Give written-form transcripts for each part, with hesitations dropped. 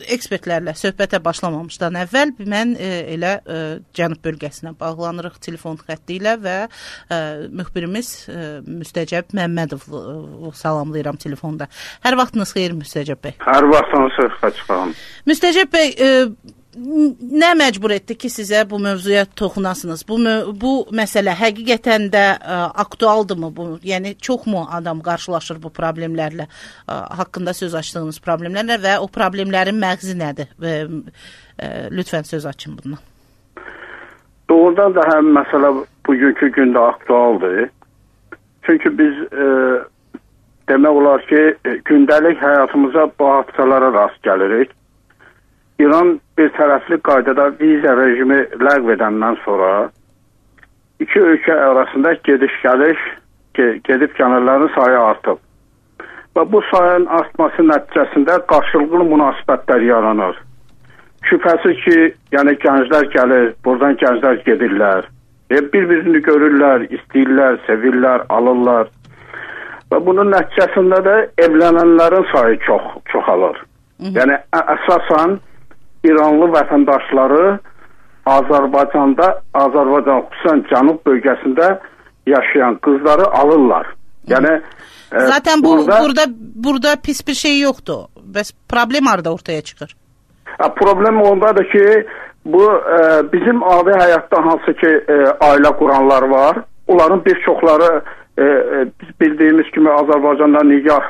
ekspertlərlə söhbətə başlamamışdan əvvəl mən elə Cənub bölgəsinə bağlanırıq telefon xətti ilə və müxbirimiz Müstəcəb Məmmədov salamlayıram telefonda. Hər vaxtınız xeyir Müstəcəb bəy. Hər vaxtınız xeyir. Müstəcəb bəy, nə məcbur etdi ki, sizə bu mövzuya toxunasınız? Bu məsələ həqiqətən də aktualdırmı? Yəni, çoxmu adam qarşılaşır bu problemlərlə, haqqında söz açdığınız problemlərlə və o problemlərin məğzi nədir? Lütfən söz açın bundan. Doğrudan da həm məsələ bugünkü gündə aktualdır. Çünki biz demək olar ki, gündəlik həyatımıza bu hadisələrə rast gəlirik. İran bir tərəfli qaydada viza rejimi ləğv edəndən sonra iki ölkə arasında gediş-gəliş, gedib-gəlirlərin sayı artıb. Və bu sayın artması nəticəsində qarşılıqlı münasibətlər yaranır. Şübhəsiz ki, yəni gənclər gəlir, buradan gənclər gedirlər. Bir-birini görürlər, istəyirlər, sevirlər, alırlar. Və bunun nəticəsində də evlənənlərin sayı çoxalır. Yəni, əsasən İranlı vətəndaşları Azərbaycanda, xüsusən Cənub bölgəsində yaşayan qızları alırlar. Yəni zaten burada pis bir şey yoxdur. Bəs problem harda ortaya çıxır? Problem ondadır ki, bu bizim adi həyatda hansı ki ailə quranlar var, onların bir çoxları bildiyimiz kimi Azərbaycanda nikah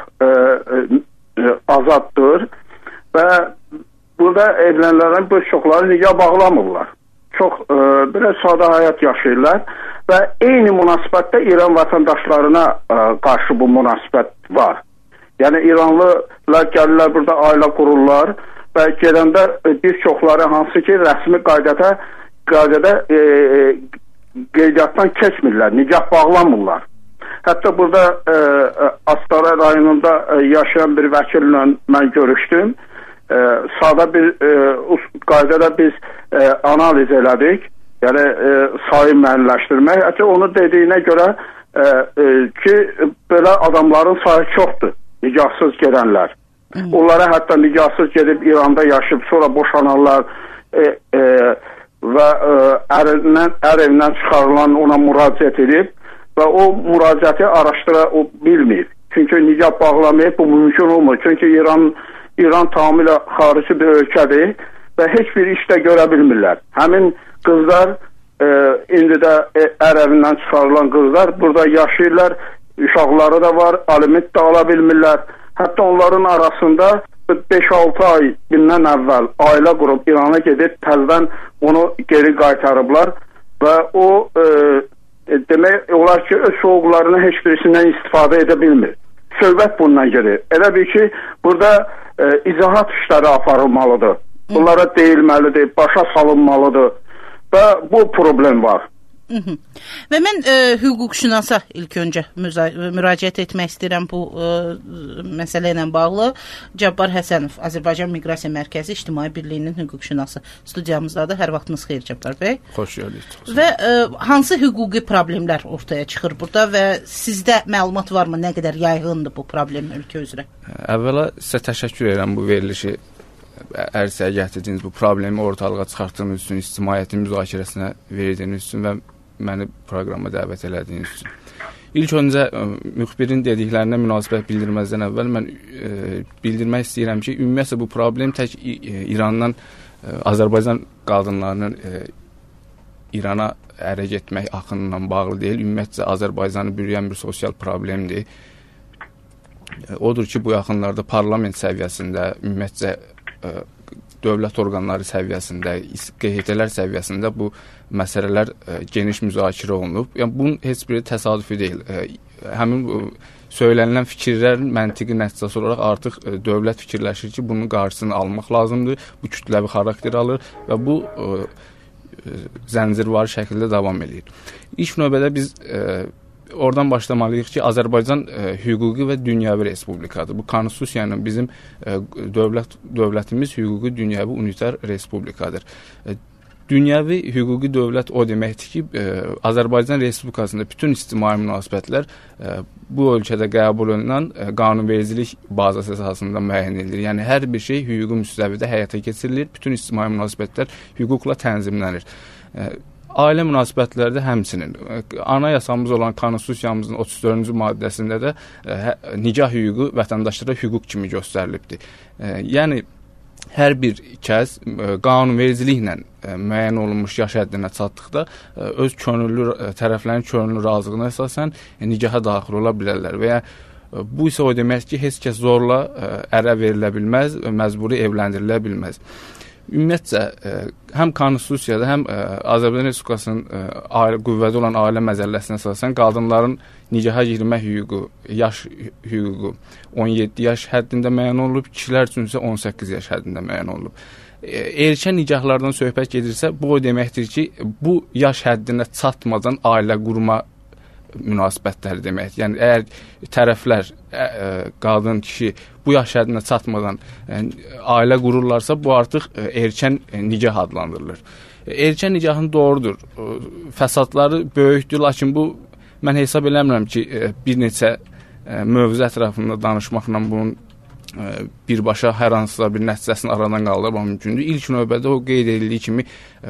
azaddır və burada evlənənlərin bir çoxları nikah bağlamırlar. Çox biraz sadə həyat yaşayırlar və eyni münasibətdə İran vətəndaşlarına qarşı bu münasibət var. Yəni İranlılar gəlirlər burada ailə qururlar və gedəndə bir çoxları hansı ki rəsmi qaydada qeydiyyatdan keçmirlər, nikah bağlamırlar. Hətta burada Astara rayonunda yaşayan bir vəkillə mən görüşdüm. Sadə bir qaydada biz analiz elədik, yəni sayı müəyyənləşdirmək. Hətta onu dediyinə görə ki, belə adamların sayı çoxdur, nikahsız gedənlər. Onlara hətta nikahsız gedib İranda yaşayıb, sonra boşananlar və ər evindən çıxarılan ona müraciət edib və o müraciəti araşdıra bilməyib. Çünki nikah bağlamayıb, bu mümkün olmur. Çünki İran tamamilə xarici bir ölkədir və heç bir işdə görə bilmirlər. Həmin qızlar, indi də ər evindən çıxarılan qızlar burada yaşayırlar, uşaqları da var, aliment də ala bilmirlər. Hətta onların arasında 5-6 ay bindən əvvəl ailə qurub İrana gedib təzədən onu geri qaytarıblar və o demək olar ki, öz hüquqlarını heç birisindən istifadə edə bilmir. Söhbət bundan gedir. Elə bir ki, burada izahat işləri aparılmalıdır. Bunlara deyilməlidir, başa salınmalıdır və bu problem var. Və mən hüquqşünasa ilk öncə müraciət etmək istəyirəm bu məsələ ilə bağlı. Cabbar Həsənov, Azərbaycan Miqrasiya Mərkəzi İctimai Birliyinin hüquqşünası studiyamızdadır. Hər vaxtınız xeyir Cabbar bəy. Xoş gəldiniz. Və hansı hüquqi problemlər ortaya çıxır burada və sizdə məlumat varmı, nə qədər yayğındır bu problem ölkə üzrə? Əvvəla sizə təşəkkür edirəm bu verilişi ərsəyə gətirdiyiniz, bu problemi ortalığa çıxartdığınız üçün, ictimaiyyətin müzakirəsinə verdiyiniz üçün və məni proqrama dəvət elədiyiniz üçün. İlk öncə müxbirin dediklərinə münasibət bildirməzdən əvvəl mən bildirmək istəyirəm ki, ümumiyyətlə bu problem tək İrandan Azərbaycan qadınlarının İrana ərə getmək axınından bağlı deyil, ümumiyyətlə Azərbaycanı bürüyən bir sosial problemdir. Odur ki, bu yaxınlarda parlament səviyyəsində, ümumiyyətlə dövlət orqanları səviyyəsində, QHT-lər səviyyəsində bu məsələlər geniş müzakirə olunub. Yəni, bunun heç biri təsadüfi deyil. Həmin söylənilən fikirlərin məntiqi nəticəsi olaraq artıq dövlət fikirləşir ki, bunun qarşısını almaq lazımdır, bu kütləvi xarakter alır və bu zəncirvari şəkildə davam edir. İlk növbədə biz oradan başlamalıyıq ki, Azərbaycan hüquqi və dünyəvi respublikadır. Bu konstitusiyanın bizim dövlətimiz hüquqi dünyəvi unitar respublikadır. dünyəvi hüquqi dövlət o deməkdir ki, Azərbaycan Respublikasında bütün ictimai münasibətlər bu ölkədə qəbul olunan qanunvericilik bazası əsasında müəyyən edilir. Yəni hər bir şey hüquqi müstəvidə həyata keçirilir, bütün ictimai münasibətlər hüquqla tənzimlənir. Ailə münasibətlərdə həmçinin anayasamız olan konstitusiyamızın 34-cü maddəsində də nikah hüququ vətəndaşlara hüquq kimi göstərilibdir. Yəni hər bir kəs qanunvericiliklə müəyyən olunmuş yaş həddinə çatdıqda öz tərəflərin könüllü razılığına əsasən nikaha daxil ola bilərlər və ya bu isə o deməkdir ki, heç kəs zorla ərə verilə bilməz, məcburi evləndirilə bilməz. Ümumiyyətcə, həm konstitusiyada, həm Azərbaycan Respublikasının qüvvədə olan ailə məcəlləsinə əsasən qadınların nikaha girmə hüququ, yaş hüququ 17 yaş həddində müəyyən olunub, kişilər üçün isə 18 yaş həddində müəyyən olunub. Erkən nikahlardan söhbət gedirsə, bu o deməkdir ki, bu yaş həddinə çatmadan ailə qurma münasibətləri deməkdir. Yəni, əgər tərəflər, qadın, kişi bu yaş həddinə çatmadan ailə qururlarsa, bu artıq erkən nikah adlandırılır. Erkən nikahın doğrudur, fəsadları böyükdür, lakin bu, mən hesab eləmirəm ki, bir neçə mövzu ətrafında danışmaqla bunun birbaşa hər hansısa bir nəticəsini aradan qaldırmaq mümkündür. İlk növbədə o qeyd edildiyi kimi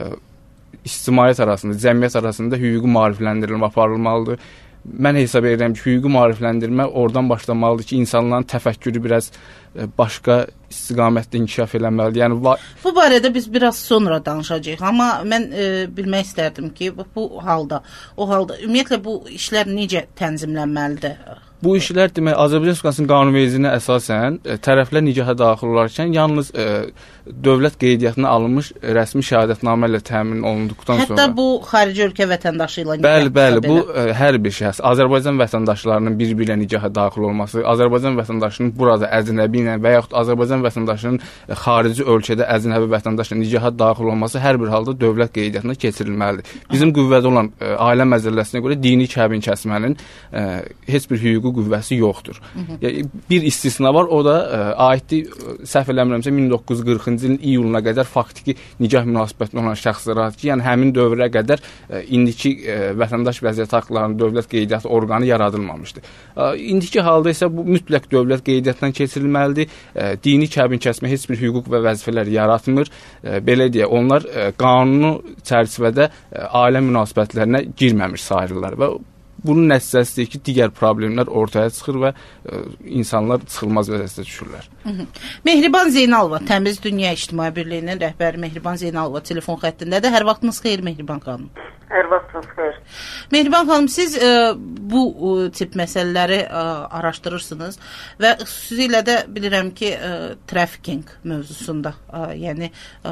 ictimaiyyət arasında, cəmiyyət arasında hüquqi maarifləndirilmə aparılmalıdır. Mən hesab edirəm ki, hüquqi maarifləndirmə oradan başlamalıdır ki, insanların təfəkkürü biraz başqa istiqamətdə inkişaf eləməlidir. Yəni, bu barədə biz biraz sonra danışacağıq, amma mən bilmək istərdim ki, bu halda, ümumiyyətlə bu işlər necə tənzimlənməlidir? Bu işlər demək, Azərbaycan Respublikasının qanunvericiliyinə əsasən tərəflər nikaha daxil olarkən yalnız dövlət qeydiyyatına alınmış rəsmi şəhadətnamə ilə təmin olunduqdan sonra. Hətta bu xarici ölkə vətəndaşı ilə nikah. Bəli, bu hər bir şəxs, Azərbaycan vətəndaşlarının bir-biri ilə nikaha daxil olması, Azərbaycan vətəndaşının burada əcnəbi ilə və yaxud Azərbaycan vətəndaşının xarici ölkədə əcnəbi vətəndaşla nikaha daxil olması hər bir halda dövlət qeydiyyatına keçirilməlidir. Bizim qüvvədə olan ailə məcəlləsinə görə dini kəbin kəsmənin heç bir hüquqi qüvvəsi yoxdur. Bir istisna var, o da aiddir, səhv eləmirəmsə 1940-cı ilin iyuluna qədər faktiki nikah münasibətində olan şəxslərə aiddir ki, yəni həmin dövrə qədər indiki vətəndaş vəziyyət haqlarının dövlət qeydiyyatı orqanı yaradılmamışdır. İndiki halda isə bu mütləq dövlət qeydiyyatından keçirilməlidir. Dini kəbin kəsmə heç bir hüquq və vəzifələr yaratmır. Belə deyək, onlar qanunu çərçivədə ailə münasibətlərinə girməmiş sayılırlar və bunun nəticəsidir ki, digər problemlər ortaya çıxır və insanlar çıxılmaz vəziyyətə düşürlər. Mehriban Zeynalova, Təmiz Dünya İctimai Birliyinin rəhbəri Mehriban Zeynalova telefon xəttindədir. Hər vaxtınız xeyir Mehriban xanım. Hər vaxtınız xeyir. Mehriban xanım, siz bu tip məsələləri araşdırırsınız və xüsusilə də bilirəm ki, trafficking mövzusunda, yəni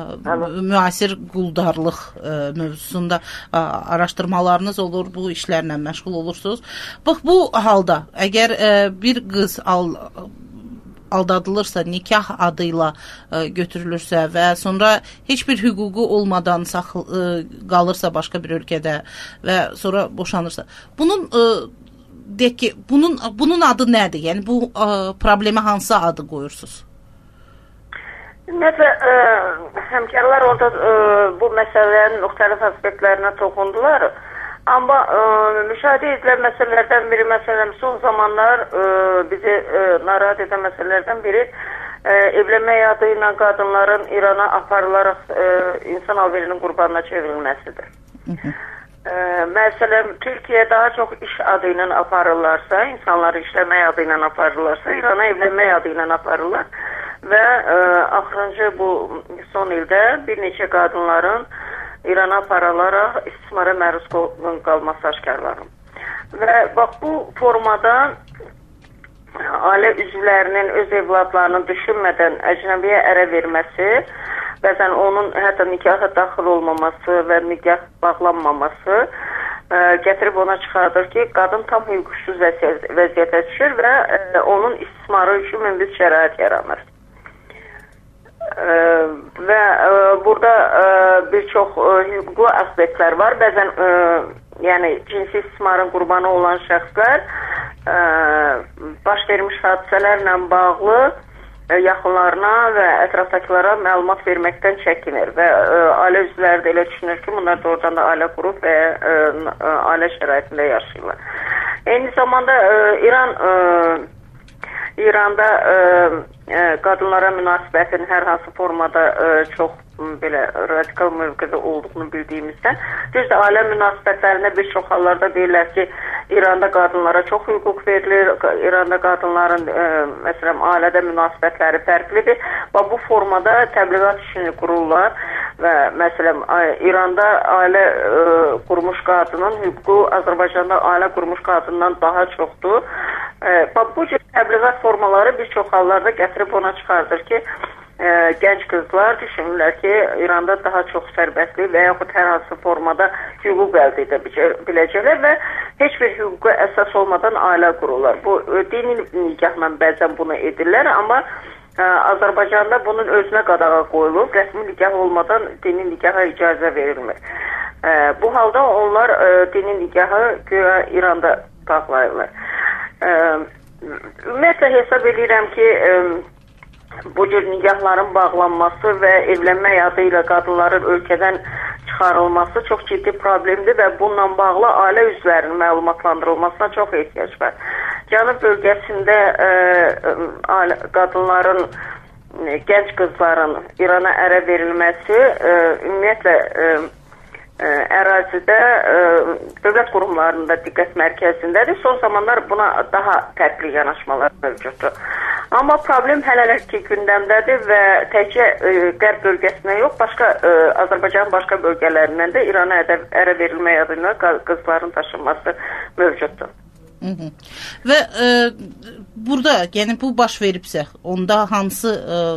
müasir quldarlıq mövzusunda araşdırmalarınız olur, bu işlərlə məşğul olursunuz. Bax, bu halda əgər bir qız aldadılırsa, nikah adıyla götürülürsə və sonra heç bir hüququ olmadan qalırsa başqa bir ölkədə və sonra boşanırsa, bunun adı nədir? Yəni, bu problemə hansı adı qoyursunuz? Ümumiyyətlə, həmkarlar orada bu məsələlərin müxtəlif aspektlərinə toxundular. Amma müşahidə edilən məsələlərdən biri, məsələn, son zamanlar bizi narahat edən məsələlərdən biri evlənmək adı ilə qadınların İrana aparılaraq insan alverinin qurbanına çevrilməsidir. Məsələn, Türkiyə daha çox iş adı ilə aparırlarsa, insanları işləmək adı ilə aparırlarsa, İrana evlənmək adı ilə aparırlar və axırıncı bu son ildə bir neçə qadınların İrana aparılaraq istismara məruz qalması aşkarlanır. Və bax, bu formada ailə üzvlərinin öz evladlarının düşünmədən əcnəbiyə ərə verməsi, bəzən onun hətta nikaha daxil olmaması və nikah bağlanmaması gətirib ona çıxardır ki, qadın tam hüquqsuz vəziyyətə düşür və onun istismarı üçün münbit şərait yaranır. Və burada bir çox hüquqlu aspektlər var. Bəzən yəni cinsi istismarın qurbanı olan şəxslər baş vermiş hadisələrlə bağlı yaxınlarına və ətrafdakılara məlumat verməkdən çəkinir və ailə üzvləri də elə düşünür ki, bunlar doğrudan da ailə qurub və ailə şəraitində yaşayırlar. Eyni zamanda İranda qadınlara münasibətin hər hansı formada çox belə radikal mövqedə olduğunu bildiyimizdən, düzdür, ailə münasibətlərində bir çox hallarda deyirlər ki, İranda qadınlara çox hüquq verilir, İranda qadınların məsələn ailədə münasibətləri fərqlidir və bu formada təbliğat işini qururlar və məsələn İranda ailə qurmuş qadının hüququ Azərbaycanda ailə qurmuş qadından daha çoxdur. Bu cür təbliğat formaları bir çox hallarda gətirib ona çıxardır ki, gənc qızlar düşünürlər ki, İranda daha çox sərbəstlik və yaxud hər hansı formada hüquq əldə edə biləcəklər və heç bir hüquqa əsas olmadan ailə qururlar. Bu dini nikahla bəzən bunu edirlər, amma Azərbaycanda bunun özünə qadağa qoyulub, rəsmi nikah olmadan dini nikaha icazə verilmir. Bu halda onlar dini nikahı güya İranda bağlayırlar. Ümumiyyətlə hesab edirəm ki, bu cür nikahların bağlanması və evlənmək adı ilə qadınların ölkədən çıxarılması çox ciddi problemdir və bununla bağlı ailə üzvlərinin məlumatlandırılmasına çox ehtiyac var. Cənub bölgəsində qadınların, gənc qızların İrana ərə verilməsi ümumiyyətlə ərazidə dövlət qurumlarında diqqət mərkəzindədir. Son zamanlar buna daha tədbirli yanaşmalar mövcuddur. Amma problem hələlik gündəmdədir və təkcə qərb bölgəsində yox, Azərbaycanın başqa bölgələrindən də İrana ərə verilmək adına qızların daşınması mövcuddur. Və burada, yəni bu baş veribsə, onda hansı,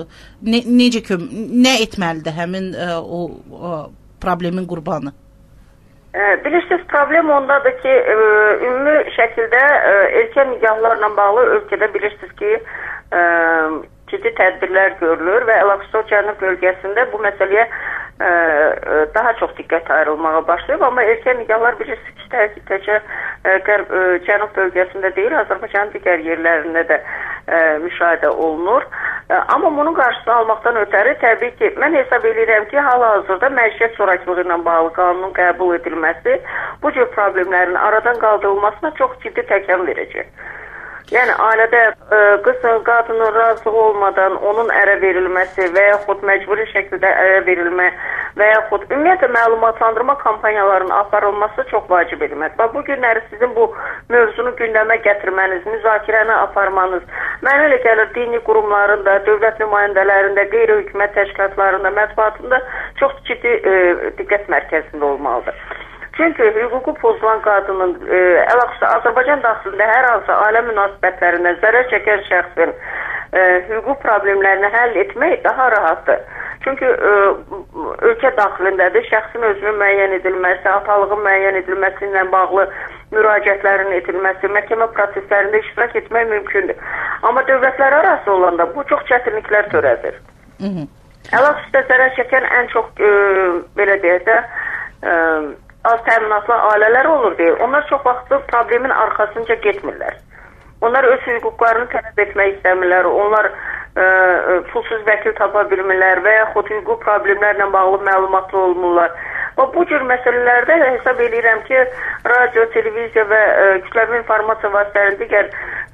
nə etməlidir həmin o problemin qurbanı? Bilirsiniz, problem ondadır ki, ümumi şəkildə erkən nikahlarla bağlı ölkədə bilirsiniz ki, ciddi tədbirlər görülür və Əlaqüstə Cənub bölgəsində bu məsələyə daha çox diqqət ayrılmağa başlayıb, amma erkən nikahlar bilirsiniz ki, təkcə Cənub bölgəsində deyil, Azərbaycanın digər yerlərində də müşahidə olunur. Amma bunun qarşısını almaqdan ötəri təbii ki, mən hesab edirəm ki, hal-hazırda məişət zorakılığı ilə bağlı qanunun qəbul edilməsi bu cür problemlərin aradan qaldırılmasına çox ciddi təkan verəcək. Yəni, ailədə qadının razılığı olmadan onun ərə verilməsi və yaxud məcburi şəkildə ərə verilmə və yaxud ümumiyyətlə məlumatlandırma kampanyalarının aparılması çox vacib edilməz. Bu günləri sizin bu mövzunu gündəmə gətirməniz, müzakirəni aparmanız, mənə elə gəlir dini qurumlarında, dövlət nümayəndələrində, qeyri-hökumət təşkilatlarında, mətbuatında çox ciddi diqqət mərkəzində olmalıdır. Çünki hüququ pozulan qadının Azərbaycan daxilində hər hansı ailə münasibətlərindən zərər çəkən şəxsin hüquq problemlərini həll etmək daha rahatdır. Çünki ölkə daxilindədir, şəxsin özünün müəyyən edilməsi, atalığın müəyyən edilməsi ilə bağlı müraciətlərin edilməsi, məhkəmə proseslərində iştirak etmək mümkündür. Amma dövlətlər arası olanda bu çox çətinliklər törədir. Əlaqüstə zərər çəkən ən çox, belə deyək də, az təminatlı ailələr olur deyil. Onlar çox vaxtı problemin arxasınca getmirlər. Onlar öz hüquqlarını tələb etmək istəmirlər. Onlar pulsuz vəkil tapa bilmirlər və yaxud hüquq problemlərlə bağlı məlumatlı olmurlar. Bu cür məsələlərdə hesab edirəm ki, radio, televiziya və kütləvi informasiya vasitələrinin digər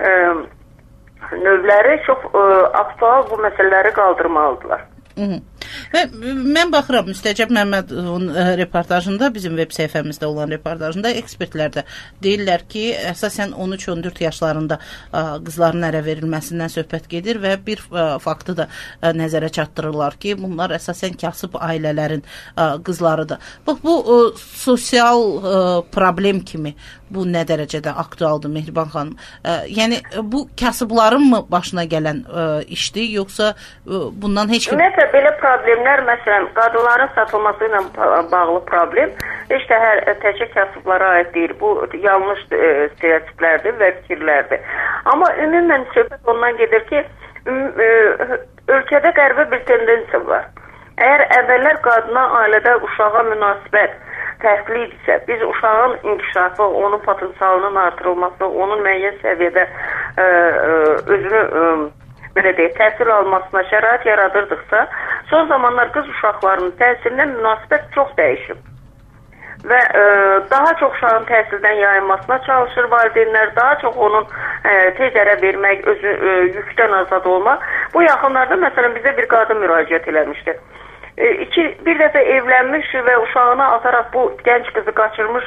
növləri çox aktual bu məsələləri qaldırmalıdırlar. Və mən baxıram, Müstəcəb Məmmədovun reportajında, bizim web səhifəmizdə olan reportajında ekspertlər də deyirlər ki, əsasən 13-14 yaşlarında qızların ərə verilməsindən söhbət gedir və bir faktı da nəzərə çatdırırlar ki, bunlar əsasən kasıb ailələrin qızlarıdır. Bax, bu sosial problem kimi bu nə dərəcədə aktualdır Mehriban xanım? Yəni, bu kasıbların mı başına gələn işdir, yoxsa bundan heç kim... Ümumiyyətlə, belə problemlər, məsələn, qadınların satılması ilə bağlı problem, işte təkcə kasıblara aid deyil. Bu, yanlış stereotiplərdir və fikirlərdir. Amma ümumən söhbət ondan gedir ki, ölkədə qəribə bir tendensiya var. Əgər əvvəllər qadına, ailədə uşağa münasibət fərqli idisə, biz uşağın inkişafı, onun potensialının artırılması, onun müəyyən səviyyədə özünü belə deyək, təhsil almasına şərait yaradırdıqsa, son zamanlar qız uşaqlarının təhsilinə münasibət çox dəyişib. Və daha çox uşağın təhsildən yayınmasına çalışır valideynlər, daha çox onun tez ərə vermək, özü yükdən azad olmaq. Bu yaxınlarda məsələn bizə bir qadın müraciət eləmişdi. Bir dəfə evlənmiş və uşağını ataraq bu gənc qızı qaçırmış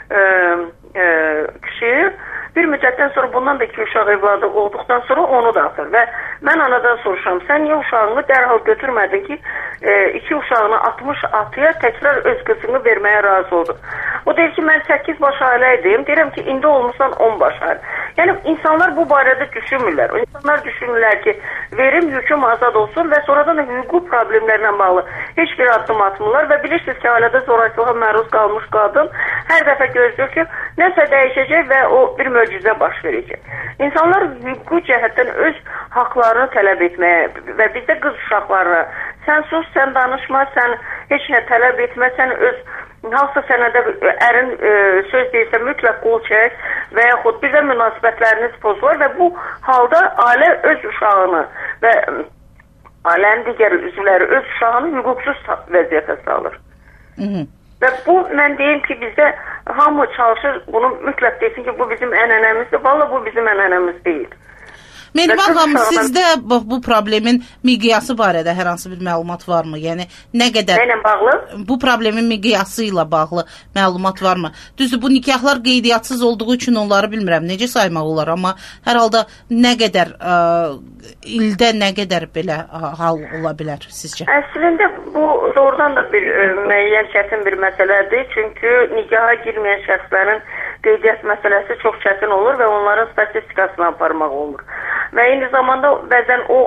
kişi bir müddətdən sonra bundan da 2 uşaq evladı olduqdan sonra onu da atır. Və mən anadan soruşam, sən niyə uşağını dərhal götürmədin ki, 2 uşağını atmış atıya təkrar öz qızını verməyə razı oldu. O deyir ki, mən 8 baş ailə edeyim, deyirəm ki, indi olmuşsan 10 baş ailə. Yəni, insanlar bu barədə düşünmürlər. İnsanlar düşünürlər ki, verim, yüküm azad olsun və sonradan da hüquq problemlərlə bağlı heç bir addım atmırlar və bilirsiniz ki, ailədə zorakılığa məruz qalmış qadın hər dəfə gözləyir ki, nəsə dəyişəcək və o bir möcüzə baş verəcək. İnsanlar hüquqi cəhətdən öz haqlarını tələb etməyə və bizdə qız uşaqlarına sən sus, sən danışma, sən heç nə tələb etmə, sən öz hansısa sənədə ərin söz deyirsə mütləq qol çək və yaxud bizə münasibətləriniz pozulur və bu halda ailə öz uşağını və ailənin digər üzvləri öz uşağını hüquqsuz vəziyyətə salır. Və bu, mən deyim ki, bizdə hamı çalışır, bunu mütləq desin ki, bu bizim ənənəmizdir. Vallahi bu bizim ənənəmiz deyil. Mehriban xanım, sizdə bu problemin miqyası barədə hər hansı bir məlumat varmı? Yəni, nə qədər... Nəylə bağlı? Bu problemin miqyası ilə bağlı məlumat varmı? Düzdür, bu nikahlar qeydiyatsız olduğu üçün onları bilmirəm, necə saymaq olar, amma hər halda nə qədər, ildə nə qədər belə hal ola bilər sizcə? Əslində, bu doğrudan da bir müəyyən çətin bir məsələdir, çünki nikaha girməyən şəxslərin qeydiyyat məsələsi çox çətin olur və onların statistikasını aparmaq olur. Və eyni zamanda bəzən o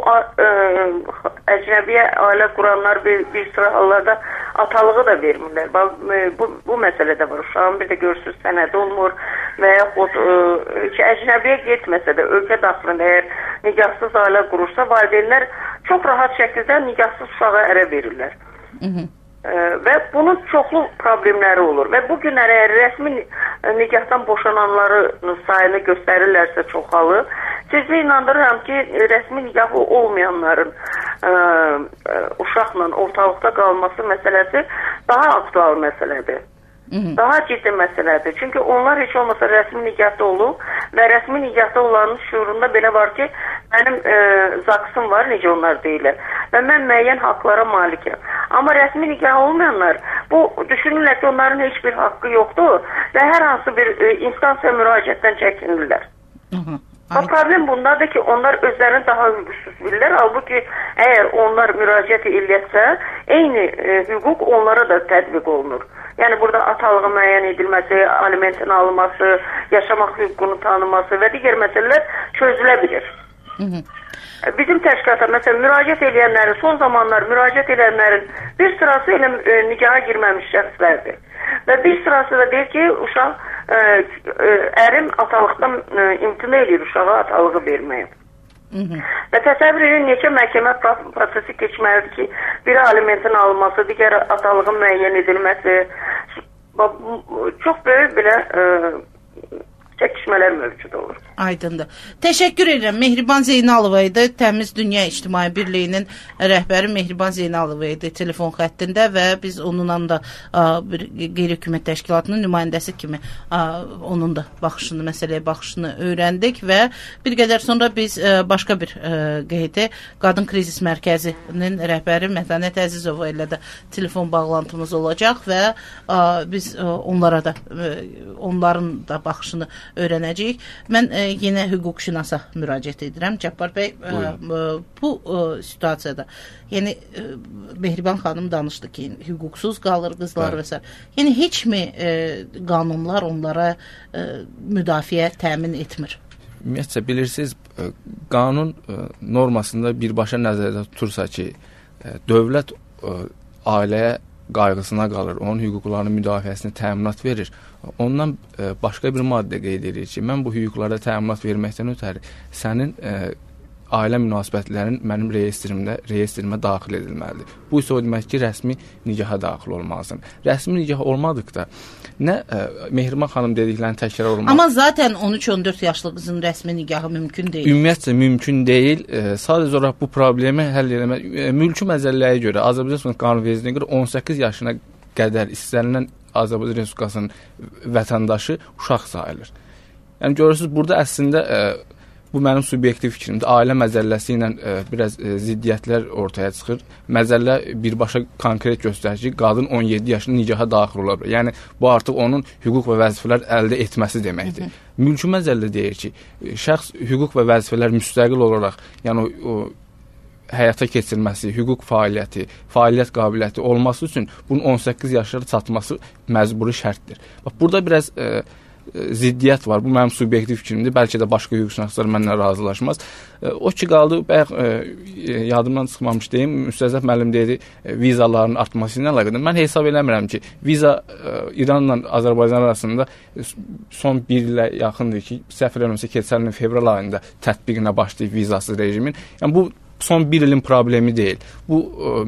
əcnəbiyə ailə quranlar bir sıra hallarda atalığı da vermirlər. Bu məsələ də var. Uşağın bir də görürsüz sənəd olmur və yaxud ki, əcnəbiyə getməsə də ölkə daxilində əgər nikahsız ailə qurursa, valideynlər çox rahat şəkildə nikahsız uşağa ərə verirlər. Və bunun çoxlu problemləri olur və bugün əgər rəsmi nikahdan boşananların sayını göstərirlərsə çoxalır. Sizi inandırıram ki, rəsmi nikahı olmayanların uşaqla ortalıqda qalması məsələsi daha aktual məsələdir. Daha ciddi məsələdir. Çünki onlar heç olmasa rəsmi nikahda olub və rəsmi nikahda olanın şuurunda belə var ki, mənim zaksım var, necə onlar deyirlər. Və mən müəyyən haqlara malikəm. Amma rəsmi nikah olmayanlar, bu düşünürlər ki, onların heç bir haqqı yoxdur və hər hansı bir instansiya müraciətdən çəkinirlər. Problem bundadır ki, onlar özlərini daha hüquqsuz bilirlər. Halbuki, əgər onlar müraciət eləyətsə, eyni hüquq onlara da tətbiq olunur. Yəni, burada atalığın müəyyən edilməsi, alimentin alınması, yaşamaq hüququnu tanınması və digər məsələlər çözülə bilir. Bizim təşkilata, məsələn, müraciət eləyənlərin, son zamanlar müraciət eləyənlərin bir sırası elə nikaha girməmiş şəxslərdir. Və bir sırası da deyir ki, uşaq ərim atalıqdan imtina edir uşağa atalığı verməyə. Və təsəvvür edin, neçə məhkəmə prosesi keçməlidir ki, biri alimentin alınması, digər atalığın müəyyən edilməsi, çox böyük belə çəkişmələr mövcud olur. Aydındır. Təşəkkür edirəm. Mehriban Zeynalova idi. Təmiz Dünya İctimai Birliyinin rəhbəri Mehriban Zeynalova idi telefon xəttində və biz onunla da bir qeyri-hökumət təşkilatının nümayəndəsi kimi onun da baxışını, məsələyə baxışını öyrəndik və bir qədər sonra biz başqa bir qeydi Qadın Krizis Mərkəzinin rəhbəri Mətanət Əzizova ilə də telefon bağlantımız olacaq və biz onların da baxışını öyrənəcəyik. Mən yenə hüquqşünasa müraciət edirəm. Cəbbar bəy, bu situasiyada, yəni Mehriban xanım danışdı ki, hüquqsuz qalır qızlar və s. Yəni heç mi qanunlar onlara müdafiə təmin etmir? Ümumiyyətcə, bilirsiniz, qanun normasında birbaşa nəzərdə tutursa ki, dövlət ailəyə qayğısına qalır, onun hüquqlarının müdafiəsini təminat verir. Ondan başqa bir maddə qeyd edir ki, mən bu hüquqlara təminat verməkdən ötəri sənin ailə münasibətlərinin mənim reyestrimə daxil edilməlidir. Bu isə o demək ki, rəsmi nikaha daxil olmalısın. Rəsmi nikah olmadıqda nə Mehriban xanım dediklərini təkrar olmalı. Amma zaten 13-14 yaşlı qızın rəsmi nikahı mümkün deyil. Ümumiyyətcə mümkün deyil. Sadəcə olaraq bu problemi həll etmək mülki məzəlləyə görə Azərbaycan qanunvericiliyinə görə 18 yaşına qədər istənilən Azərbaycan Respublikasının vətəndaşı uşaq sayılır. Yəni görürsünüz, burada əslində bu mənim subyektiv fikrimdir. Ailə məzəlləsi ilə biraz ziddiyyətlər ortaya çıxır. Məzəllə birbaşa konkret göstərir ki, qadın 17 yaşında nikaha daxil ola bilər. Yəni bu artıq onun hüquq və vəzifələr əldə etməsi deməkdir. Mülki məzəllə deyir ki, şəxs hüquq və vəzifələr müstəqil olaraq, yəni o həyata keçirməsi, hüquq fəaliyyəti, fəaliyyət qabiliyyəti olması üçün bunun 18 yaşlara çatması məcburi şərtdir. Bax, burada biraz ziddiyyət var. Bu mənim subyektiv fikrimdir. Bəlkə də başqa hüquqşünaslar mənimlə razılaşmaz. O ki qaldı, bayaq yadımdan çıxmamış deyim, Müstəzəf müəllim dedi, vizaların artması ilə əlaqədir. Mən hesab eləmirəm ki, viza İranla Azərbaycan arasında son 1 ilə yaxındır ki, səhv eləmirəmsə keçən ilin fevral ayında tətbiqinə başlayıb vizasız rejimin. Yəni bu son 1 ilin problemi deyil. Bu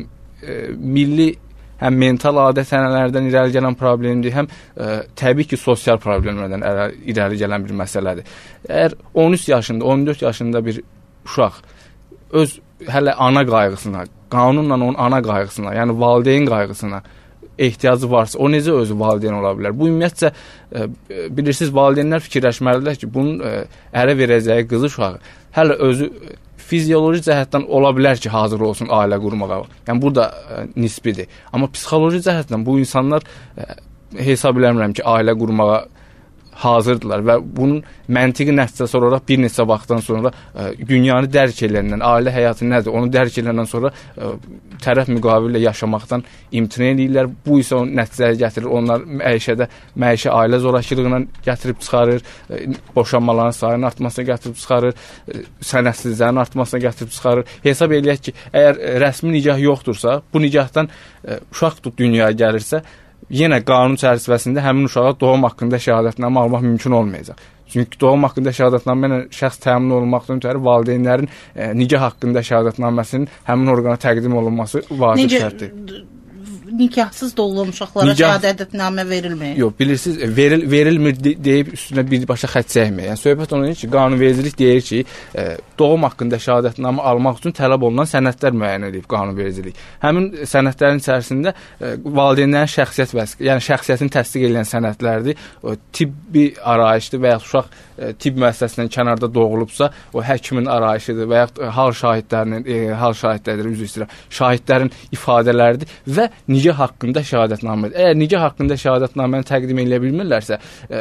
milli həm mental adət-ənənələrdən irəli gələn problemdir, həm təbii ki, sosial problemlərdən irəli gələn bir məsələdir. Əgər 13 yaşında, 14 yaşında bir uşaq öz hələ ana qayğısına, qanunla onun ana qayğısına, yəni valideyn qayğısına ehtiyacı varsa, o necə özü valideyn ola bilər? Bu ümumiyyətcə, bilirsiniz, valideynlər fikirləşməlidirlər ki, bunun ərə verəcəyi qızı uşağı hələ özü fizioloji cəhətdən ola bilər ki, hazır olsun ailə qurmağa. Yəni, bu da nisbidir. Amma psixoloji cəhətdən bu insanlar hesab eləmirəm ki, ailə qurmağa hazırdılar və bunun məntiqi nəticəsi olaraq bir neçə vaxtdan sonra dünyanı dərk edəndən, ailə həyatı nədir, onu dərk edəndən sonra tərəf müqavilə yaşamaqdan imtina edirlər. Bu isə onun nəticəyə gətirir. Onlar məişə ailə zorakılığına gətirib çıxarır, boşanmaların sayının artmasına gətirib çıxarır, sənədsizlərin artmasına gətirib çıxarır. Hesab eləyək ki, əgər rəsmi nikah yoxdursa, bu nikahdan uşaq dünyaya gəlirsə, yenə qanun çərçivəsində həmin uşağa doğum haqqında şəhadətnamə almaq mümkün olmayacaq. Çünki doğum haqqında şəhadətnamə ilə şəxs təmin olunmaqdan ötəri valideynlərin nikah haqqında şəhadətnaməsinin həmin orqana təqdim olunması vacib şərtdir. Nikahsız doğulan uşaqlara şəhadətnamə verilmir. Yox, bilirsiniz, verilmir deyib üstünə birbaşa xətt çəkmir. Yəni söhbət onundur ki, qanunvericilik deyir ki, doğum haqqında şəhadətnamə almaq üçün tələb olunan sənədlər müəyyən edib qanunvericilik. Həmin sənədlərin içərisində valideynlərin şəxsiyyət vəsiqəsi, yəni şəxsiyyətini təsdiq edən sənədlərdir. Tibbi arayışdır və ya uşaq tibb müəssisəsindən kənarda doğulubsa, o həkimin arayışıdır və ya hal şahidləridir, üzr istəyirəm, şahidlərin ifadələridir və nikah haqqında şəhadətnamədir. Əgər nikah haqqında şəhadətnaməni təqdim edə bilmirlərsə,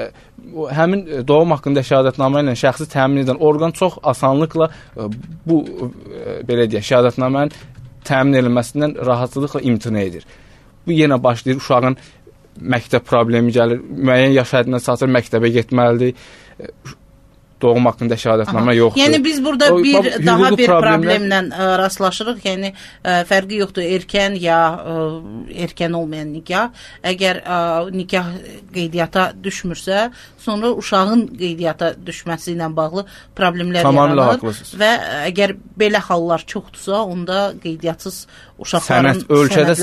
həmin doğum haqqında şəhadətnamə ilə şəxsi təmin edən orqan çox asanlıqla bu belə deyək, şəhadətnamənin təmin edilməsindən rahatlıqla imtina edir. Bu yenə başlayır, uşağın məktəb problemi gəlir, müəyyən yaş həddindən çatır, məktəbə getməlidir. Doğum haqqında şəhadətnamə yoxdur. Yəni biz burada daha bir problemlə rastlaşırıq. Yəni fərqi yoxdur, erkən ya erkən olmayan nikah. Əgər nikah qeydiyyata düşmürsə, sonra uşağın qeydiyyata düşməsi ilə bağlı problemlər yaranır və əgər belə hallar çoxdursa, onda qeydiyyatsız uşaqların ölkədə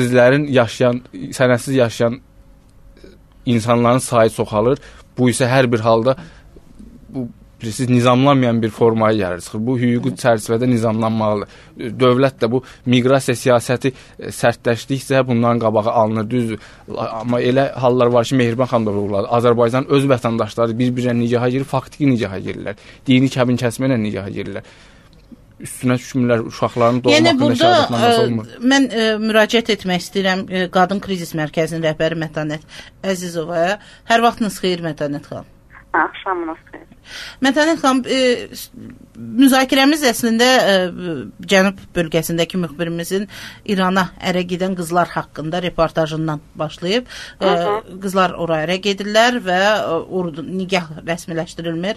sənədsiz yaşayan insanların sayı çoxalır. Bu isə hər bir halda bilirsiniz, nizamlanmayan bir formaya gəlir çıxır. Bu hüquqi çərçivədə nizamlanmalıdır. Dövlət də bu miqrasiya siyasəti sərtləşdikcə bundan qabağa alınır, düzdür. Amma elə hallar var ki, Mehriban xanım da vurğuladı. Azərbaycan öz vətəndaşları bir-birinə nikaha girir, faktiki nikaha girirlər. Dini kəbin kəsmə ilə nikaha girirlər. Üstünə düşmürlər, uşaqların doğum haqqında şəhadətnaməsi olmur. Mən müraciət etmək istəyirəm Qadın Krizis Mərkəzinin rəhbəri Mətanət Əzizovaya. Hər vaxtınız xeyir, Mətanət xanım. Axşamınız xeyir. Mətanət xanım, müzakirəmiz əslində Cənub bölgəsindəki müxbirimizin İrana ərə gedən qızlar haqqında reportajından başlayıb. Qızlar oraya ərə gedirlər və nikah rəsmiləşdirilmir.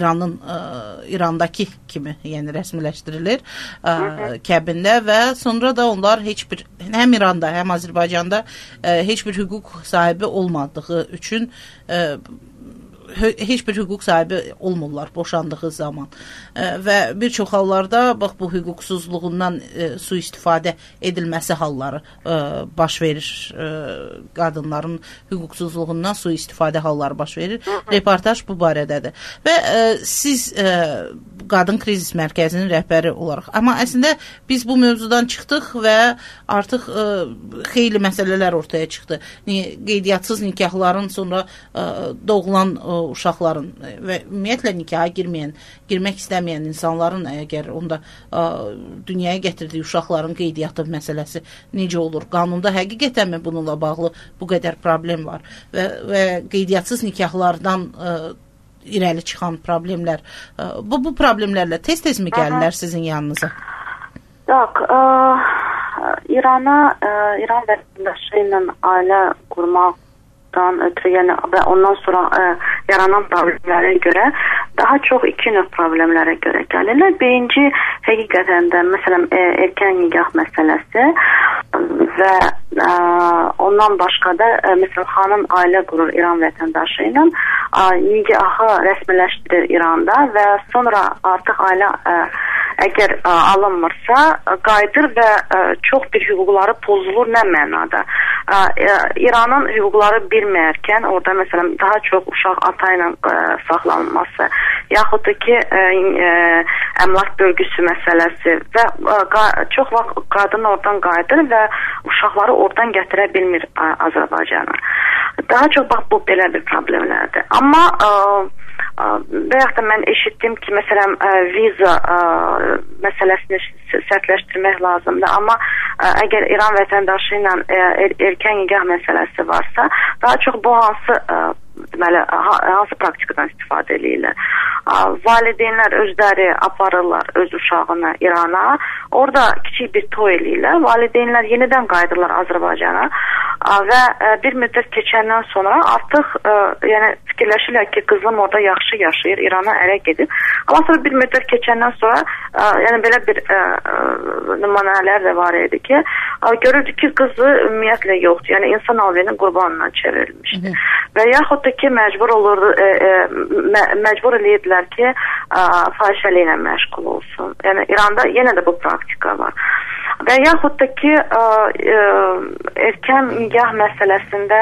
İrandakı kimi, yəni rəsmiləşdirilir kəbində və sonra da onlar həm İranda, həm Azərbaycanda heç bir hüquq sahibi olmadığı üçün heç bir hüquq sahibi olmurlar boşandığı zaman. Və bir çox hallarda bax bu hüquqsuzluğundan sui-istifadə edilməsi halları baş verir. Qadınların hüquqsuzluğundan sui-istifadə halları baş verir. Reportaj bu barədədir. Və siz Qadın Krizis Mərkəzinin rəhbəri olaraq, amma əslində biz bu mövzudan çıxdıq və artıq xeyli məsələlər ortaya çıxdı. Qeydiyyatçız nikahların, sonra doğulan uşaqların və ümumiyyətlə nikaha girmək istəməyən insanların əgər onda dünyaya gətirdiyi uşaqların qeydiyyatı məsələsi necə olur? Qanunda həqiqətənmi bununla bağlı bu qədər problem var və qeydiyyatçız nikahlardan irəli çıxan problemlər, bu problemlərlə tez-tez mi gəlirlər sizin yanınıza? Yox, İran vətəndaşı ilə ailə qurmaqdan ötürü, yəni və ondan sonra yaranan problemlərə görə daha çox iki növ problemlərə görə gəlirlər. Birinci, həqiqətən də məsələn erkən nikah məsələsi və ondan başqa da məsələn xanım ailə qurur İran vətəndaşı ilə, nikahı rəsmiləşdirir İranda və sonra artıq ailə əgər alınmırsa qayıdır və çox bir hüquqları pozulur. Nə mənada? İranın hüquqları bilməyərkən orada məsələn daha çox uşaq ata ilə saxlanılması, yaxud da ki əmlak bölgüsü məsələsi və çox vaxt qadın oradan qayıdır və uşaqları oradan gətirə bilmir Azərbaycana. Daha çox bax bu belə bir problemlərdir. Amma bayaq da mən eşitdim ki, məsələn, viza məsələsini sərtləşdirmək lazımdır. Amma əgər İran vətəndaşı ilə erkən nikah məsələsi varsa, daha çox bu hansı praktikadan istifadə edirlər? Valideynlər özləri aparırlar öz uşağını İrana, orada kiçik bir toy eləyirlər, valideynlər yenidən qayıdırlar Azərbaycana və bir müddət keçəndən sonra artıq yəni fikirləşirlər ki, qızım orada yaxşı yaşayır, İrana ərə gedib. Amma sonra bir müddət keçəndən sonra yəni belə bir nümunələr də var idi ki, görürdük ki, qızı ümumiyyətlə yoxdur. Yəni insan alverinin qurbanına çevrilmişdi. Və yaxud da ki, məcbur eləyirdilər ki, fahişəliklə ilə məşğul olsun. Yəni İranda yenə də bu praktika var. Və yaxud da ki, erkən nikah məsələsində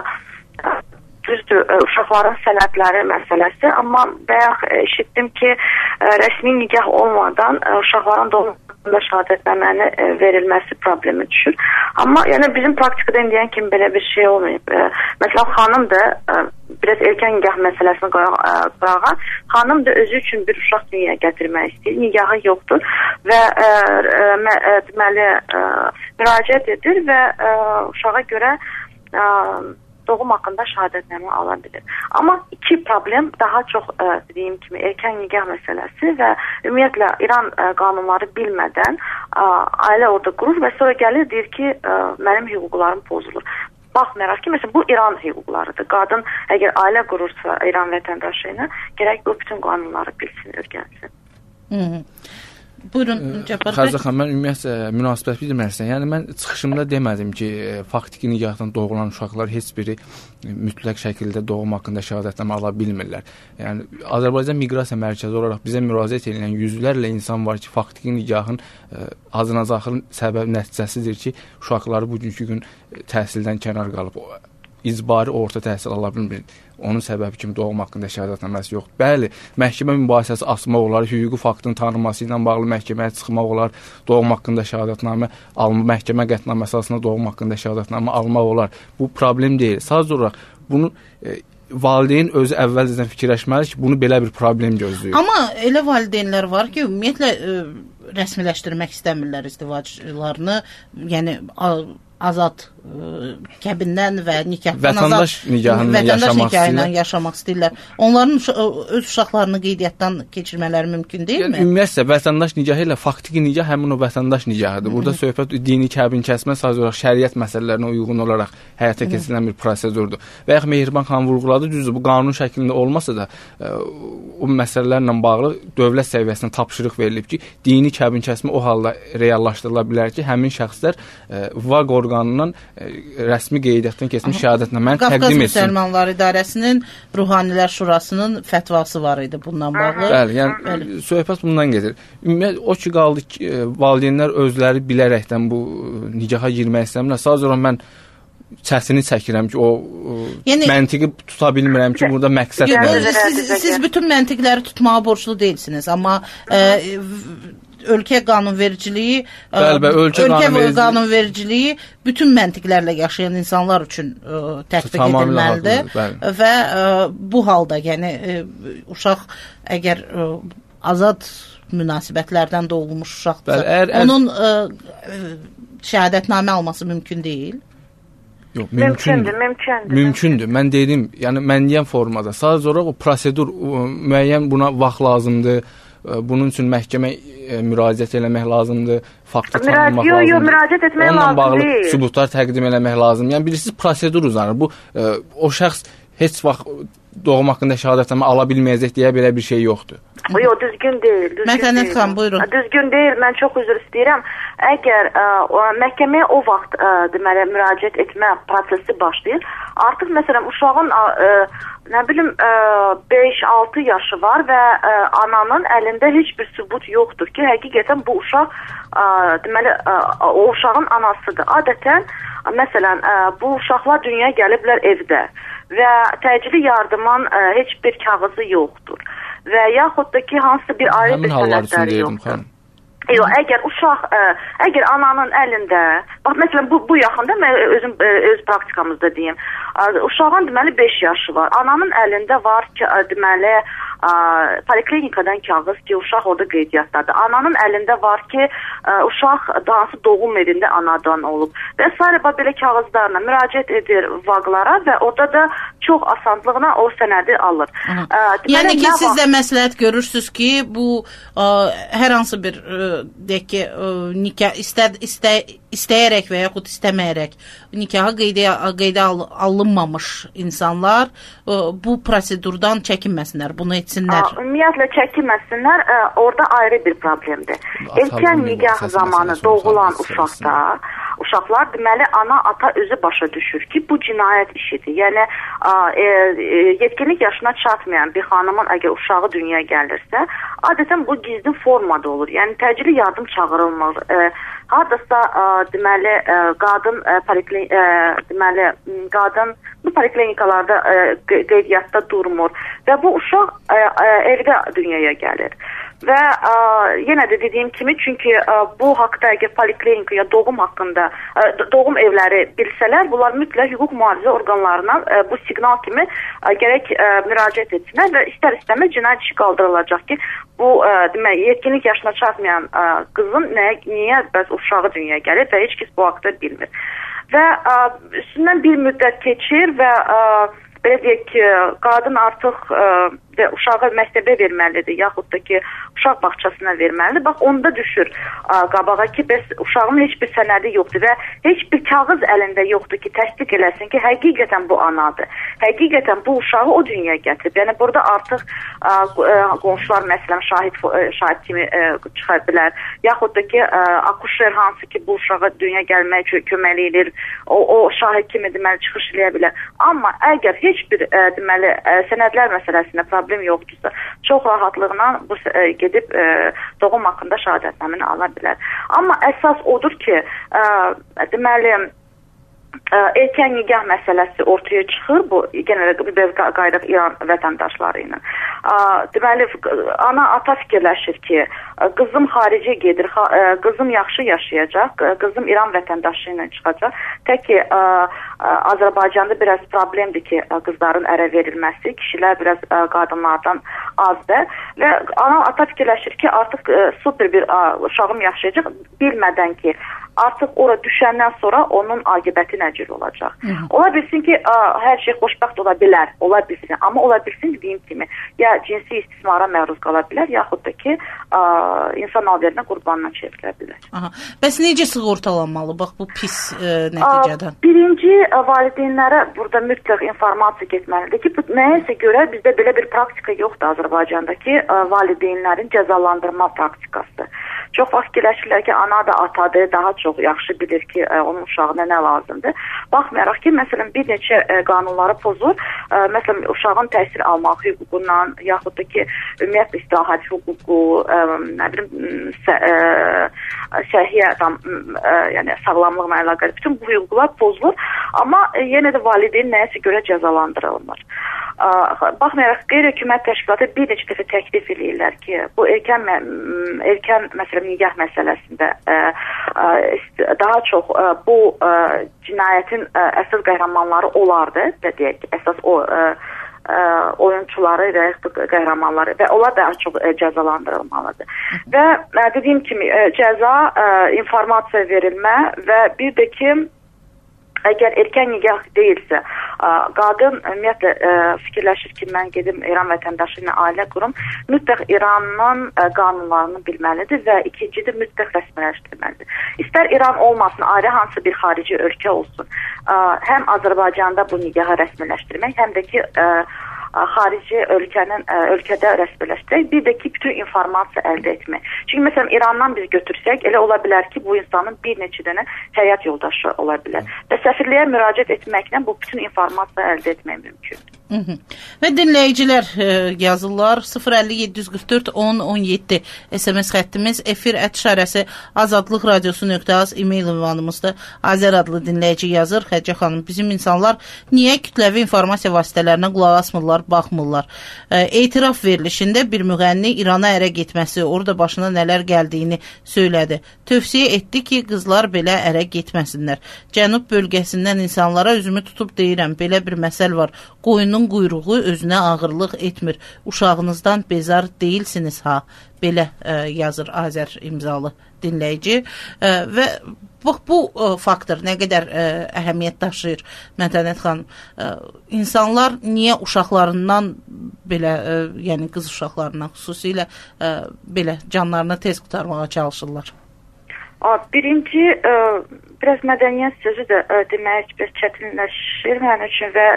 düzdür, uşaqların sənədləri məsələsi, amma bayaq eşitdim ki, rəsmi nikah olmadan uşaqların doğumunda şəhadətnaməni verilməsi problemi düşür. Amma yəni bizim praktikada indiyən kimi belə bir şey olmayıb. Məsələn, xanım da biraz erkən nikah məsələsini qırağa, xanım da özü üçün bir uşaq dünyaya gətirmək istəyir, nikahı yoxdur və deməli müraciət edir və uşağa görə doğum haqqında şəhadətnamə ala bilir. Amma iki problem daha çox dediyim kimi erkən nikah məsələsi və ümumiyyətlə İran qanunları bilmədən ailə orada qurur və sonra gəlir deyir ki, mənim hüquqlarım pozulur. Baxmayaraq ki, məsələn, bu İran hüquqlarıdır. Qadın əgər ailə qurursa İran vətəndaşı ilə, gərək bu bütün qanunları bilsin, öyrənsin. Buyurun, Cəfər bəy. Xərzə xanım, mən ümumiyyətlə münasibət bildirməlisən. Yəni mən çıxışımda demədim ki, faktiki nikahdan doğulan uşaqlar heç biri mütləq şəkildə doğum haqqında şəhadətnamə ala bilmirlər. Yəni Azərbaycan miqrasiya mərkəzi olaraq bizə müraciət edilən yüzlərlə insan var ki, faktiki nikahın azınacaqlı səbəb nəticəsidir ki, uşaqları bugünkü gün təhsildən kənar qalıb icbari orta təhsil ala bilmir. Onun səbəbi kimi doğum haqqında şəhadətnaməsi yoxdur. Bəli, məhkəmə mübahisəsi açmaq olar, hüquqi faktın tanınması ilə bağlı məhkəməyə çıxmaq olar, doğum haqqında şəhadətnamə almaq, məhkəmə qətnaməsi əsasında doğum haqqında şəhadətnamə almaq olar. Bu problem deyil. Sadəcə olaraq bunu valideyn özü əvvəlcədən fikirləşməli ki, bunu belə bir problem gözləyir. Amma elə valideynlər var ki, ümumiyyətlə rəsmiləşdirmək istəmirlər izdivaclarını, yəni azad kəbindən və nikahdan vətəndaş nikahından yaşamaq istəyirlər. Onların öz uşaqlarını qeydiyyatdan keçirmələri mümkün deyilmi? Ümumiyyətlə vətəndaş nikahı ilə faktiki nikah həmin o vətəndaş nikahıdır. Burada söhbət dini kəbin kəsmə sadəcə olaraq şəriət məsələlərinə uyğun olaraq həyata keçirilən bir prosedurdur. Və yaxud Mehriban xanım vurğuladı, düzdür, bu qanun şəklində olmasa da o məsələlərlə bağlı dövlət səviyyəsində tapşırıq verilib ki, dini kəbin kəsmə o halda reallaşdırıla bilər ki, həmin şəxslər VAQ orqanından rəsmi qeydiyyatdan keçmiş şəhadətnaməni təqdim Qafqaz etsin. Müsəlmanlar İdarəsinin Ruhanilər Şurasının fətvası var idi bundan bağlı. Bəli, yəni söhbət bundan gedir. Ümumiyyətlə o ki qaldı ki, valideynlər özləri bilərəkdən bu nikaha girmək istəmirlər. Sadəcə mən çətini çəkirəm ki, o məntiqi tuta bilmirəm ki, burada məqsəd nədir? Siz bütün məntiqləri tutmağa borclu deyilsiniz, amma ölkə qanunvericiliyi, ölkə qanunvericiliyi bütün məntiqlərlə yaşayan insanlar üçün tətbiq edilməlidir və bu halda, yəni uşaq əgər azad münasibətlərdən doğulmuş uşaqdır, onun şəhadətnamə alması mümkün deyil. Yox, mümkündür. Mən dedim, yəni mən deyən formada. Sadəcə olaraq o prosedur müəyyən buna vaxt lazımdır. Bunun üçün məhkəmə müraciət eləmək lazımdır. Faktı tanımaq lazımdır. Yox, müraciət etmək lazım deyil. Onunla bağlı sübutlar təqdim eləmək lazımdır. Yəni bilirsiniz, prosedur uzanır. Bu o şəxs heç vaxt doğum haqqında şəhadətnamə ala bilməyəcək deyə belə bir şey yoxdur. Yox, düzgün deyil. Mətanət xanım, buyurun. Düzgün deyil, mən çox üzr istəyirəm. Əgər məhkəməyə o vaxt deməli müraciət etmə prosesi başlayır, artıq məsələn uşağın nə bilim 5-6 yaşı var və ananın əlində heç bir sübut yoxdur ki, həqiqətən bu uşaq deməli o uşağın anasıdır. Adətən məsələn bu uşaqlar dünyaya gəliblər evdə və təcili yardımın heç bir kağızı yoxdur və yaxud da ki hansısa bir ayrı bir sənədləri yoxdur. Yox, əgər uşaq, əgər ananın əlində, bax məsələn bu yaxında mən öz praktikamızda deyim, uşağın deməli 5 yaşı var, ananın əlində var ki, deməli poliklinikadan kağız ki, uşaq orada qeydiyyatdadır. Ananın əlində var ki, uşaq hansı doğum evində anadan olub. Və s. belə kağızlarla müraciət edir vaqlara və orada da çox asanlıqla o sənədi alır. Yəni ki, siz də məsləhət görürsünüz ki, bu hər hansı bir deyək ki, nikah istəyərək və yaxud istəməyərək nikaha qeydə alınmamış insanlar bu prosedurdan çəkinməsinlər, bunu etsinlər. Ümumiyyətlə çəkinməsinlər, orada ayrı bir problemdir. Erkən nikah zamanı doğulan uşaqlar deməli ana ata özü başa düşür ki, bu cinayət işidir. Yəni yetkinlik yaşına çatmayan bir xanımın əgər uşağı dünyaya gəlirsə, adətən bu gizli formada olur. Yəni təcili yardım çağırılmır. Hardasa deməli qadın bu poliklinikalarda qeydiyyatda durmur və bu uşaq evdə dünyaya gəlir. Və yenə də dediyim kimi, çünki bu haqda əgər poliklinika ya doğum haqqında doğum evləri bilsələr, bunlar mütləq hüquq mühafizə orqanlarına bu siqnal kimi gərək müraciət etsinlər və istər-istəməz cinayət işi qaldırılacaq ki, bu demək yetkinlik yaşına çatmayan qızın niyə bəs uşağı dünyaya gəlir və heç kəs bu haqda bilmir. Və üstündən bir müddət keçir və belə deyək ki, qadın artıq uşağı məktəbə verməlidir, yaxud da ki, uşaq bağçasına verməlidir. Bax, onda düşür qabağa ki, bəs uşağın heç bir sənədi yoxdur və heç bir kağız əlində yoxdur ki, təsdiq eləsin ki, həqiqətən bu anadır. Həqiqətən bu uşağı o dünyaya gətirib. Yəni, burada artıq qonşular, məsələn, şahid kimi çıxa bilər. Yaxud da ki, akuşer hansı ki, bu uşağı dünyaya gəlmək köməli edir, o şahid kimi deməli çıxış eləyə bilər. Amma əgər heç bir deməli sənədlər məsələsində problem yoxdursa, çox rahatlıqla bu gedib doğum haqqında şəhadətnaməni ala bilər. Amma əsas odur ki, deməli erkən nikah məsələsi ortaya çıxır, bu genəldə biz qaydaq İran vətəndaşları ilə. Deməli, ata fikirləşir ki, qızım xaricə gedir, qızım yaxşı yaşayacaq, qızım İran vətəndaşı ilə çıxacaq. Tək ki, Azərbaycanda biraz problemdir ki, qızların ərə verilməsi, kişilər biraz qadınlardan azdır və ata fikirləşir ki, artıq super bir uşağım yaşayacaq, bilmədən ki, artıq ora düşəndən sonra onun aqibəti nə cür olacaq. Ola bilsin ki, hər şey xoşbəxt ola bilər, ola bilsin. Amma ola bilsin dediyim kimi, ya cinsi istismara məruz qala bilər, yaxud da ki, insan alverinə qurbanına çevrilə bilər. Aha. Bəs necə sığortalanmalı bax bu pis nəticədən? Birinci, valideynlərə burada mütləq informasiya getməlidir ki, nəyəsə görə bizdə belə bir praktika yoxdur Azərbaycandakı valideynlərin cəzalandırma praktikası. Çox vaxt fikirləşirlər ki, ana da atadır, daha çox yaxşı bilir ki, onun uşağına nə lazımdır. Baxmayaraq ki, məsələn, bir neçə qanunları pozur. Məsələn, uşağın təhsil almaq hüququndan, yaxud da ki, ümumiyyətlə istirahat hüququ, nə bilim, səhiyyə, yəni sağlamlıqla əlaqəli bütün bu hüquqlar pozulur. Amma yenə də valideyn nəyəsə görə cəzalandırılmır. Baxmayaraq, qeyri-hökumət təşkilatı bir neçə dəfə təklif edirlər ki, bu erkən məsələn, nigah məsələsində daha çox bu cinayətin əsas qəhrəmanları olardı, deyək ki, əsas o oyunçuları və qəhrəmanları və onlar daha çox cəzalandırılmalıdır. Və dediyim kimi cəza, informasiya verilmə və bir də ki, əgər erkən nigah deyilsə, qadın ümumiyyətlə fikirləşir ki, mən gedim İran vətəndaşı ilə ailə qurum, mütləq İranın qanunlarını bilməlidir və ikincidir, mütləq rəsmiləşdirməlidir. İstər İran olmasın, ayrı hansı bir xarici ölkə olsun, həm Azərbaycanda bu nigahı rəsmiləşdirmək, həm də ki, xarici ölkədə rəsmiləşdirək, bir də ki, bütün informasiya əldə etmək. Çünki məsələn, İrandan biz götürsək, elə ola bilər ki, bu insanın bir neçə dənə həyat yoldaşı ola bilər. Və səfirliyə müraciət etməklə bu bütün informasiya əldə etmək mümkündür. Və dinləyicilər yazırlar 050 744 10 17 SMS xəttimiz, efir @şarəsi Azadlıq Radiosu.az e-mail ünvanımızdır. Azər adlı dinləyici yazır. Xədicə xanım, bizim insanlar niyə kütləvi informasiya vasitələrinə qulaq asmırlar, baxmırlar? Etiraf verilişində bir müğənni İrana ərə getməsi, orada başına nələr gəldiyini söylədi. Tövsiyə etdi ki, qızlar belə ərə getməsinlər. Cənub bölgəsindən insanlara üzümü tutub deyirəm, belə bir məsəl var. Qoyunun quyruğu özünə ağırlıq etmir. Uşağınızdan bezar deyilsiniz ha. Belə yazır Azər imzalı dinləyici. Və bax, bu faktor nə qədər əhəmiyyət daşıyır Mədəniyyət xanım. İnsanlar niyə uşaqlarından belə, yəni qız uşaqlarından xüsusilə belə canlarını tez qurtarmağa çalışırlar? Birinci, biraz mədəniyyət sözü də demək biraz çətinləşir mənim üçün və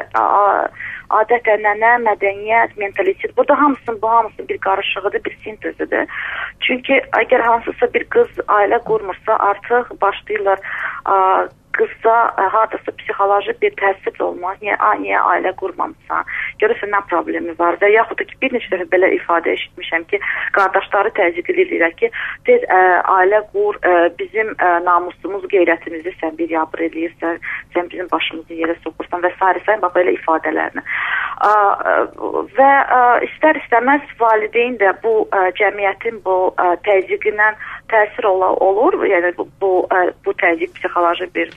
adət-ənənə, mədəniyyət, mentalitet, burada hamısı bir qarışığıdır, bir sintezdir. Çünki əgər hansısa bir qız ailə qurmursa, artıq başlayırlar qızda hardasa psixoloji bir təsir olmaz. Niyə ailə qurmamısan? Görürsən nə problemi var? Və yaxud da ki, bir neçə dəfə belə ifadə eşitmişəm ki, qardaşları təzyiq edirlər ki, tez ailə qur, bizim namusumuz, qeyrətimizi sən bir yabır eləyirsən, sən bizim başımızı yerə soxursan və s. Belə ifadələrini. Və istər-istəməz valideyn də bu cəmiyyətin bu təzyiqindən təsir olur. Yəni bu təzyiq psixoloji bir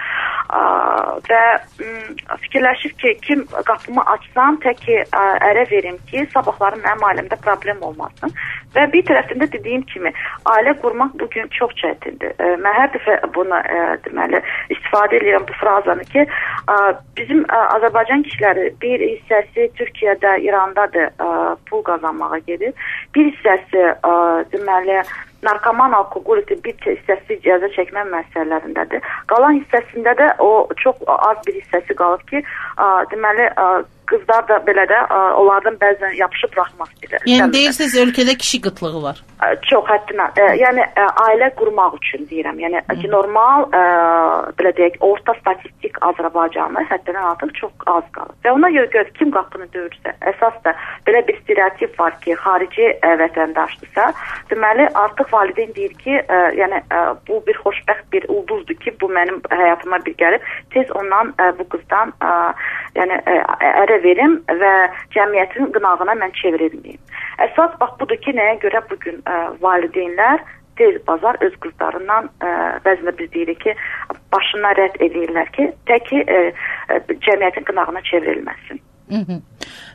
və fikirləşir ki, kim qapımı açsam, tək ki ərə verim ki, sabahları mənim ailəmdə problem olmasın. Və bir tərəfində dediyim kimi, ailə qurmaq bugün çox çətindir. Mən hər dəfə bunu deməli istifadə edirəm bu frazanı ki, bizim Azərbaycan kişiləri bir hissəsi Türkiyədə, İrandadır pul qazanmağa gedir. Bir hissəsi deməli narkoman, alkoqolik, bir hissəsi cəza çəkmə məsələlərindədir. Qalan hissəsində də o çox az bir hissəsi qalıb ki, deməli qızlar da belə də onlardan bəzən yapışıb buraxmaq istəyirlər. Yəni deyirsiniz, ölkədə kişi qıtlığı var. Çox həddindən. Yəni ailə qurmaq üçün deyirəm. Yəni ki, normal belə deyək, orta statistik Azərbaycanlı həddindən artıq çox az qalır. Və ona görə kim qapını döyürsə, əsas da belə bir stereotip var ki, xarici vətəndaşdırsa, deməli artıq valideyn deyir ki, yəni bu bir xoşbəxt bir ulduzdur ki, bu mənim həyatıma bir gəlib, tez ondan bu qızdan yəni ərə verim və cəmiyyətin qınağına mən çevrilməyim. Əsas bax budur ki, nəyə görə bugün valideynlər tez bazar öz qızlarından bəzən biz deyirik ki, başına rədd edirlər ki, tək ki cəmiyyətin qınağına çevrilməsin.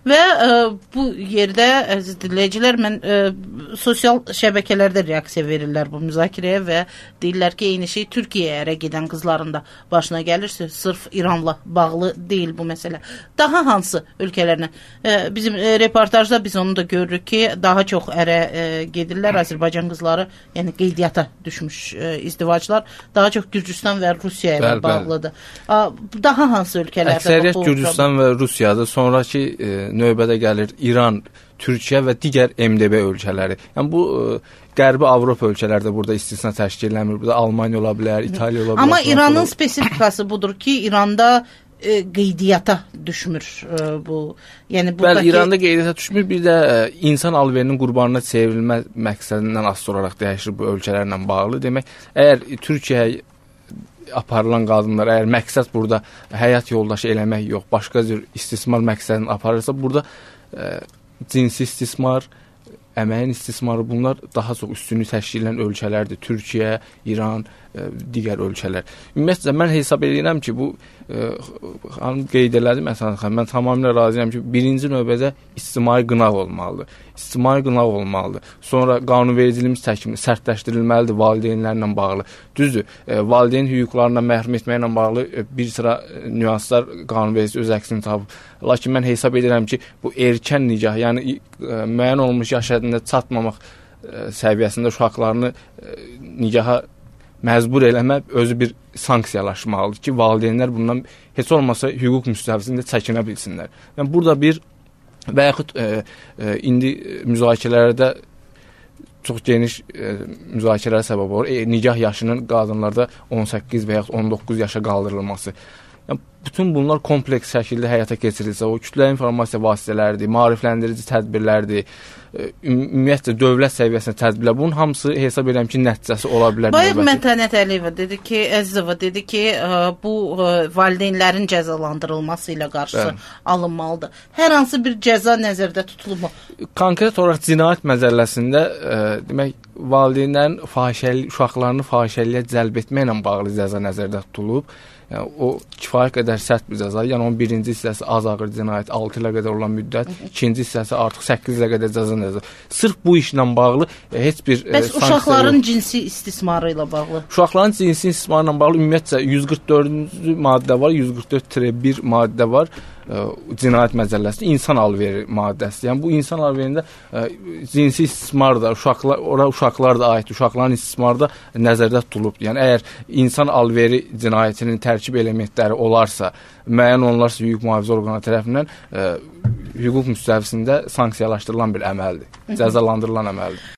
Və bu yerdə əziz dinləyicilər, mən sosial şəbəkələrdə reaksiya verirlər bu müzakirəyə və deyirlər ki, eyni şey Türkiyəyə ərə gedən qızların da başına gəlir. Sırf İranla bağlı deyil bu məsələ. Daha hansı ölkələrlə? Bizim reportajda biz onu da görürük ki, daha çox ərə gedirlər Azərbaycan qızları, yəni qeydiyyata düşmüş izdivaclar daha çox Gürcüstan və Rusiya ilə bağlıdır. Daha hansı ölkələrdə? Əksəriyyət Gürcüstan və Rusiyadır. Sonraki növbədə gəlir İran, Türkiyə və digər MDB ölkələri. Yəni bu Qərbi Avropa ölkələrdə burada istisna təşkil eləmir. Burada Almaniya ola bilər, İtaliya ola bilər. Amma İranın spesifikası budur ki, İranda qeydiyyata düşmür bu. Yəni buradakı... Bəli, İranda qeydiyyata düşmür. Bir də insan alverinin qurbanına çevrilmə məqsədindən asılı olaraq dəyişir bu ölkələrlə bağlı. Demək, əgər Türkiyəyə aparılan qadınlar, əgər məqsəd burada həyat yoldaşı eləmək yox, başqa cür istismar məqsədini aparırsa, burada cinsi istismar, əməyin istismarı, bunlar daha çox üstünlük təşkil edən ölkələrdir. Türkiyə, İran, digər ölkələr. Ümumiyyətlə, mən hesab edirəm ki, bu hanım qeyd elədi, məsələn, mən tamamilə razıyam ki, birinci növbədə ictimai qınaq olmalıdır. İctimai qınaq olmalıdır. Sonra qanunvericiliyimiz təkmil sərtləşdirilməlidir valideynlərlə bağlı. Düzdür, valideyn hüquqlarından məhrum etməklə bağlı bir sıra nüanslar qanunverici öz əksini tapıb. Lakin mən hesab edirəm ki, bu erkən nikah, yəni müəyyən olmuş yaş həddində çatmamaq səviyyəsində uşaqlarını nikaha məcbur eləmək özü bir sanksiyalaşmalıdır ki, valideynlər bundan heç olmasa hüquq müstəvisində çəkinə bilsinlər. Yəni burada bir və yaxud indi müzakirələrdə çox geniş müzakirələr səbəb olur. Nikah yaşının qadınlarda 18 və yaxud 19 yaşa qaldırılması. Yəni, bütün bunlar kompleks şəkildə həyata keçirilsə, o kütləvi informasiya vasitələridir, maarifləndirici tədbirlərdir, ümumiyyətlə dövlət səviyyəsində tədbirlər. Bunun hamısı hesab edirəm ki, nəticəsi ola bilər. Bayaq Mətanət Əliyeva dedi ki, Əzizova dedi ki, bu valideynlərin cəzalandırılması ilə qarşısı alınmalıdır. Hər hansı bir cəza nəzərdə tutulur mu? Konkret olaraq cinayət məcəlləsində demək, valideynlərin uşaqlarını fahişəliyə cəlb etməklə bağlı cəza nəzərdə tutulub. Yəni, o kifayət qədər sərt bir cəza. Yəni, onun birinci hissəsi az ağır cinayət, 6 ilə qədər olan müddət, ikinci hissəsi artıq 8 ilə qədər cəza nəzərdə. Sırf bu işlə bağlı heç bir bəs uşaqların cinsi istismarı ilə bağlı? Uşaqların cinsi istismarı ilə bağlı ümumiyyətcə 144-cü maddə var, 144-1 maddə var. Cinayət məcəlləsində insan alveri maddəsi. Yəni bu insan alverində cinsi istismar da, uşaqlar da aid, uşaqların istismarı da nəzərdə tutulub. Yəni əgər insan alveri cinayətinin tərkib elementləri olarsa, müəyyən olunarsa hüquq mühafizə orqanı tərəfindən hüquq müstəvisində sanksiyalaşdırılan bir əməldir, cəzalandırılan əməldir.